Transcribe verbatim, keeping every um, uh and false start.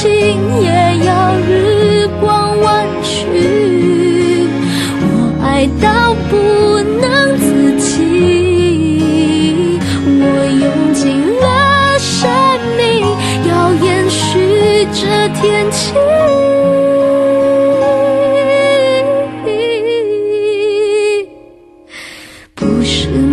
情也要日光弯曲，我爱到不能自己，我用尽了生命要延续这天气。不是